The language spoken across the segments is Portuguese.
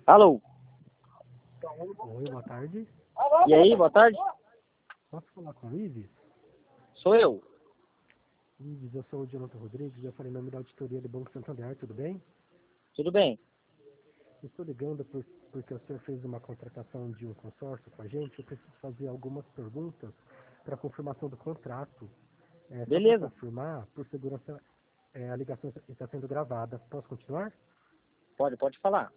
Alô? Oi, boa tarde. E aí, boa tarde? Posso falar com o Ives? Sou eu. Ives, eu sou o Jonathan Rodrigues, eu falei em nome da auditoria do Banco Santander, tudo bem? Tudo bem? Estou ligando porque o senhor fez uma contratação de um consórcio com a gente. Eu preciso fazer algumas perguntas para confirmação do contrato. Só para Beleza. confirmar, por segurança, a ligação está sendo gravada. Posso continuar? Pode falar.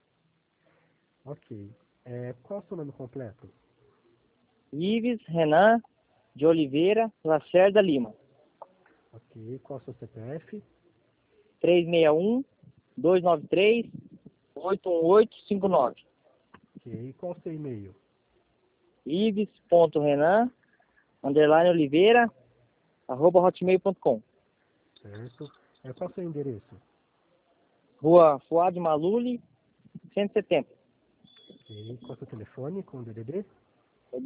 Ok. Qual é o seu nome completo? Ives Renan de Oliveira Lacerda Lima. Ok. Qual é o seu CPF? 361-293-81859. Ok. Qual é o seu e-mail? Ives.renan_Oliveira@hotmail.com. Certo. Qual é o seu endereço? Rua Fuad Maluli, 170. Ok. Qual é o seu telefone com o DDD? É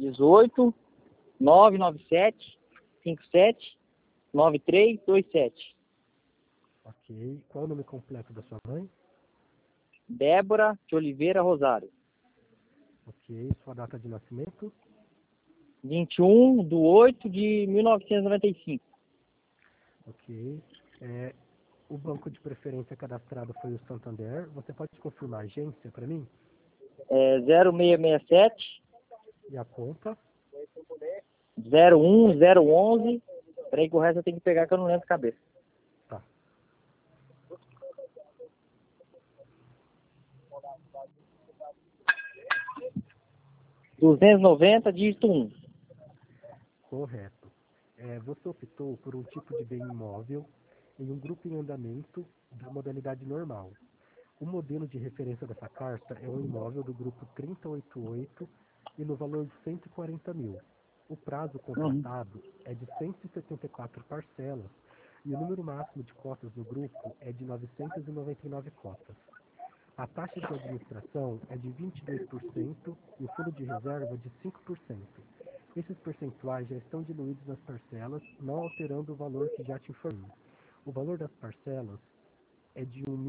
18-997-57-9327. Ok. Qual é o nome completo da sua mãe? Débora de Oliveira Rosário. Ok. Sua data de nascimento? 21/8/1995. Ok. O banco de preferência cadastrado foi o Santander. Você pode confirmar a agência para mim? 0667 E a conta? 01011. Peraí que o resto eu tenho que pegar que eu não lembro de cabeça. Tá. 290, dígito 1. Correto. Você optou por um tipo de bem imóvel em um grupo em andamento da modalidade normal. O modelo de referência dessa carta é um imóvel do grupo 3088 e no valor de 140 mil. O prazo contratado é de 174 parcelas e o número máximo de cotas do grupo é de 999 cotas. A taxa de administração é de 22% e o fundo de reserva de 5%. Esses percentuais já estão diluídos nas parcelas, não alterando o valor que já te informei. O valor das parcelas é de R$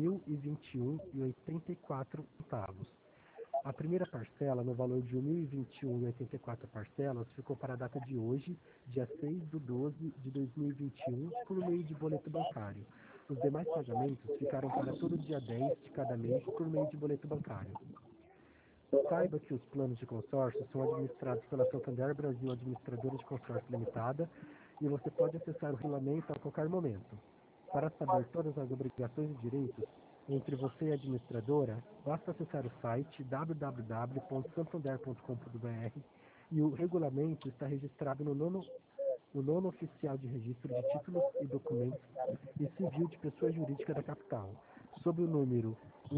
1.021,84. A primeira parcela, no valor de R$ 1.021,84 parcelas, ficou para a data de hoje, dia 6/12/2021, por meio de boleto bancário. Os demais pagamentos ficaram para todo dia 10 de cada mês por meio de boleto bancário. Saiba que os planos de consórcio são administrados pela Santander Brasil Administradora de Consórcio Limitada e você pode acessar o regulamento a qualquer momento. Para saber todas as obrigações e direitos entre você e a administradora, basta acessar o site www.santander.com.br e o regulamento está registrado no nono oficial de registro de títulos e documentos e civil de pessoa jurídica da capital, sob o número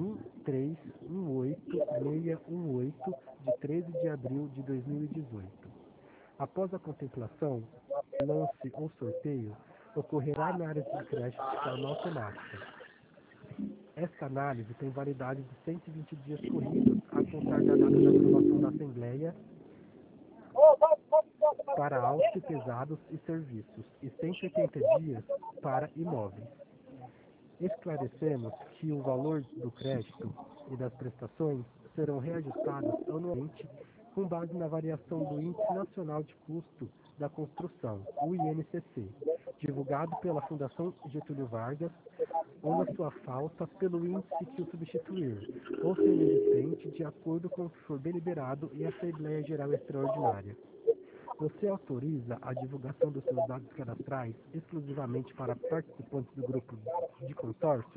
1318618, de 13 de abril de 2018. Após a contemplação, lance ou sorteio, ocorrerá análise de crédito de forma automática. Esta análise tem validade de 120 dias corridos a contar da data da aprovação da Assembleia para autos pesados e serviços e 180 dias para imóveis. Esclarecemos que o valor do crédito e das prestações serão reajustados anualmente com base na variação do Índice Nacional de Custo da Construção, o INCC, divulgado pela Fundação Getúlio Vargas, ou na sua falta pelo índice que o substituir, ou sendo existente de acordo com o que for deliberado em Assembleia Geral Extraordinária. Você autoriza a divulgação dos seus dados cadastrais exclusivamente para participantes do grupo de consórcio?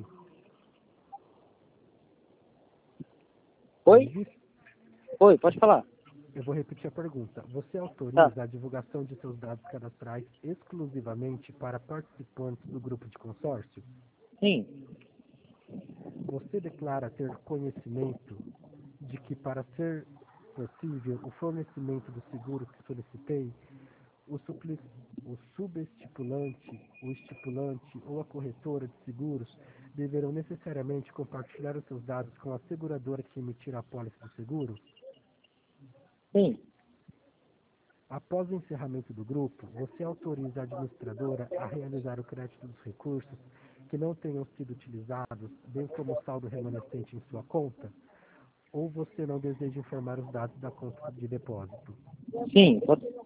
Oi? Ives, Oi, pode falar. eu vou repetir a pergunta. Você Tá. autoriza a divulgação de seus dados cadastrais exclusivamente para participantes do grupo de consórcio? Sim. Você declara ter conhecimento de que, para ser possível o fornecimento do seguro que solicitei, o subestipulante, o estipulante ou a corretora de seguros deverão necessariamente compartilhar os seus dados com a seguradora que emitir a apólice do seguro? Sim. Após o encerramento do grupo, você autoriza a administradora a realizar o crédito dos recursos que não tenham sido utilizados, bem como o saldo remanescente em sua conta? ou você não deseja informar os dados da conta de depósito? Sim,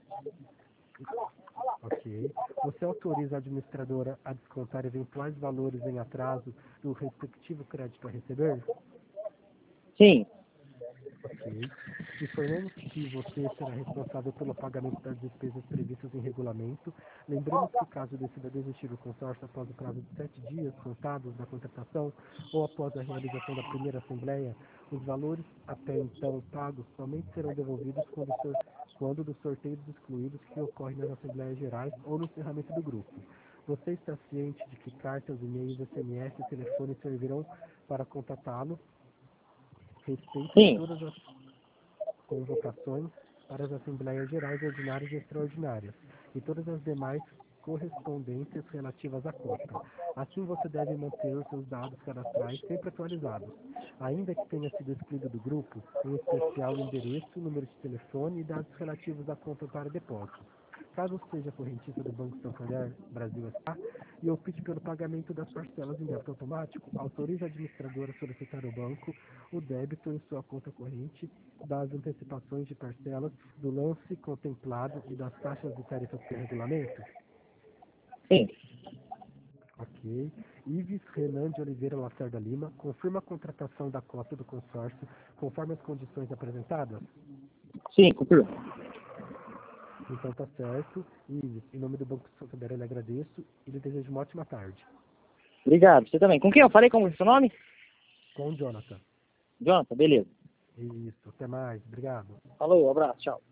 Ok. Você autoriza a administradora a descontar eventuais valores em atraso do respectivo crédito a receber? sim, Ok. Informamos que você será responsável pelo pagamento das despesas previstas em regulamento. Lembramos que, caso decida desistir do consórcio após o prazo de 7 dias contados da contratação ou após a realização da primeira assembleia, os valores até então pagos somente serão devolvidos quando dos sorteios excluídos que ocorrem nas assembleias gerais ou no encerramento do grupo. Você está ciente de que cartas, e-mails, SMS e telefone servirão para contatá-lo? Respeito sim, todas as convocações para as Assembleias Gerais Ordinárias e Extraordinárias e todas as demais correspondências relativas à cota. Assim, você deve manter os seus dados cadastrais sempre atualizados, ainda que tenha sido excluído do grupo, em especial o endereço, número de telefone e dados relativos à conta para depósito. Caso seja correntista do Banco Santander Brasil S.A. e opte pelo pagamento das parcelas em débito automático, autorize a administradora a solicitar ao banco o débito em sua conta corrente das antecipações de parcelas, do lance contemplado e das taxas e tarifas por regulamento? sim, Ok. Ives Renan de Oliveira Lacerda Lima, confirma a contratação da cota do consórcio conforme as condições apresentadas? sim, cumpriu. Então tá certo. Ives, em nome do Banco Santander, eu lhe agradeço e lhe desejo uma ótima tarde. Obrigado, você também. Com quem eu falei? Como é o seu nome? Com o Jonathan. Jonathan, beleza. Isso, até mais. Obrigado. Falou, abraço, tchau.